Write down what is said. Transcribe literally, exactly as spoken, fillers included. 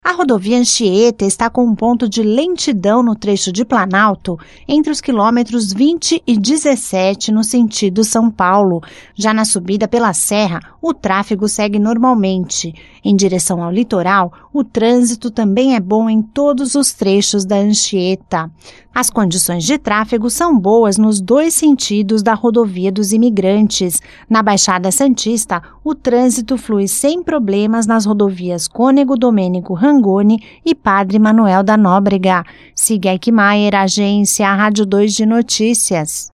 A rodovia Anchieta está com um ponto de lentidão no trecho de Planalto entre os quilômetros vinte e dezessete no sentido São Paulo. Já na subida pela serra, o tráfego segue normalmente. Em direção ao litoral, o trânsito também é bom em todos os trechos da Anchieta. As condições de tráfego são boas nos dois sentidos da rodovia dos Imigrantes. Na Baixada Santista, o trânsito flui sem problemas nas rodovias Cônego Domênico Rangoni e Padre Manuel da Nóbrega. Siga Eichmeier, agência Rádio dois de Notícias.